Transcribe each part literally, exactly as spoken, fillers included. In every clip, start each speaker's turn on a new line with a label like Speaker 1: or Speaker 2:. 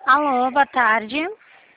Speaker 1: Alô, boa tarde.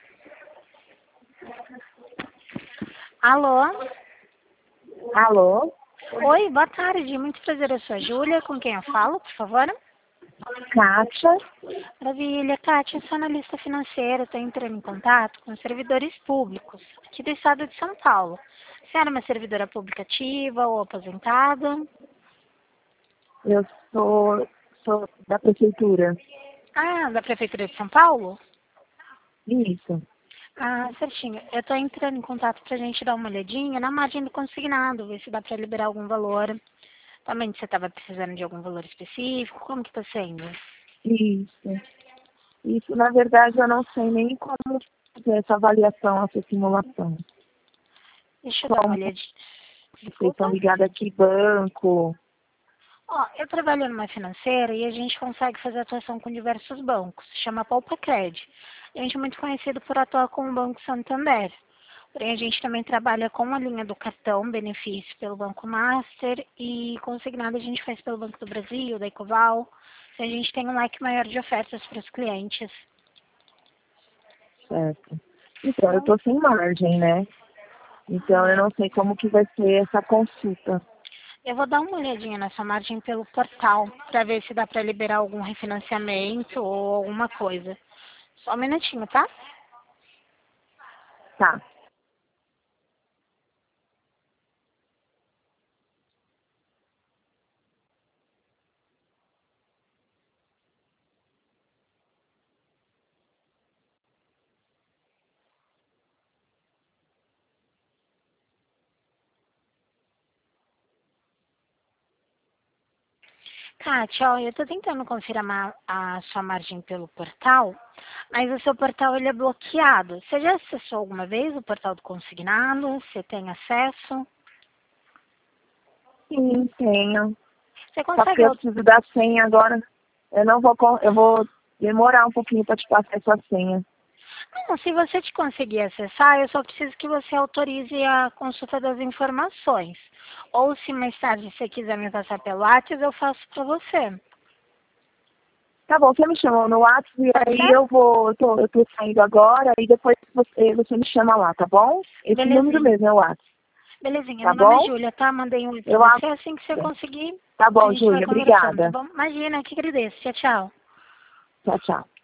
Speaker 1: Alô?
Speaker 2: Alô?
Speaker 1: Oi, boa tarde. Muito prazer, eu sou a Júlia. Com quem eu falo, por favor?
Speaker 2: Kátia?
Speaker 1: Maravilha. Kátia, eu sou analista financeira. Estou entrando em contato com servidores públicos aqui do estado de São Paulo. Você era uma servidora pública ativa ou aposentada?
Speaker 2: Eu sou, sou da prefeitura.
Speaker 1: Ah, da Prefeitura de São Paulo?
Speaker 2: Isso.
Speaker 1: Ah, certinho. Eu estou entrando em contato para a gente dar uma olhadinha na margem do consignado, ver se dá para liberar algum valor. Também você estava precisando de algum valor específico? Como que está sendo?
Speaker 2: Isso. Isso, na verdade, eu não sei nem como fazer essa avaliação, essa simulação.
Speaker 1: Deixa eu dar uma
Speaker 2: Como
Speaker 1: olhadinha.
Speaker 2: vocês
Speaker 1: Desculpa.
Speaker 2: estão ligados aqui, banco.
Speaker 1: Ó, eu trabalho numa financeira e a gente consegue fazer atuação com diversos bancos. Se chama Poupa-Cred. A gente é muito conhecido por atuar com o Banco Santander. Porém, a gente também trabalha com a linha do cartão benefício pelo Banco Master e consignado a gente faz pelo Banco do Brasil, da Ecoval. Então, a gente tem um leque maior de ofertas para os clientes.
Speaker 2: Certo. Então, eu estou sem margem, né? Então, eu não sei como que vai ser essa consulta.
Speaker 1: Eu vou dar uma olhadinha nessa margem pelo portal para ver se dá para liberar algum refinanciamento ou alguma coisa. Só um minutinho, tá?
Speaker 2: Tá.
Speaker 1: Kátia, ó, eu estou tentando confirmar a sua margem pelo portal, mas o seu portal ele é bloqueado. Você já acessou alguma vez o portal do consignado? Você tem acesso?
Speaker 2: Sim, tenho.
Speaker 1: Você
Speaker 2: Só que
Speaker 1: consegue...
Speaker 2: eu
Speaker 1: au-
Speaker 2: preciso da senha agora. Eu não vou, con- eu vou demorar um pouquinho para te passar essa senha.
Speaker 1: Não, se você te conseguir acessar, eu só preciso que você autorize a consulta das informações. Ou se mais tarde você quiser me passar pelo WhatsApp, eu faço para você.
Speaker 2: Tá bom, você me chamou no WhatsApp e
Speaker 1: Pode
Speaker 2: aí
Speaker 1: ser?
Speaker 2: eu vou, eu tô, eu tô saindo agora e depois você, você me chama lá, tá bom? Esse número
Speaker 1: Belezinha.
Speaker 2: mesmo é o WhatsApp,
Speaker 1: Belezinha,
Speaker 2: tá
Speaker 1: meu nome é
Speaker 2: bom?
Speaker 1: Júlia, tá? Mandei um oi pra
Speaker 2: Eu
Speaker 1: você.
Speaker 2: acho.
Speaker 1: Assim que você conseguir,
Speaker 2: Tá
Speaker 1: a
Speaker 2: bom,
Speaker 1: gente vai
Speaker 2: Júlia,
Speaker 1: conversando, tá
Speaker 2: obrigada.
Speaker 1: bom? Imagina, que agradeço. Tchau, tchau.
Speaker 2: Tchau, tchau.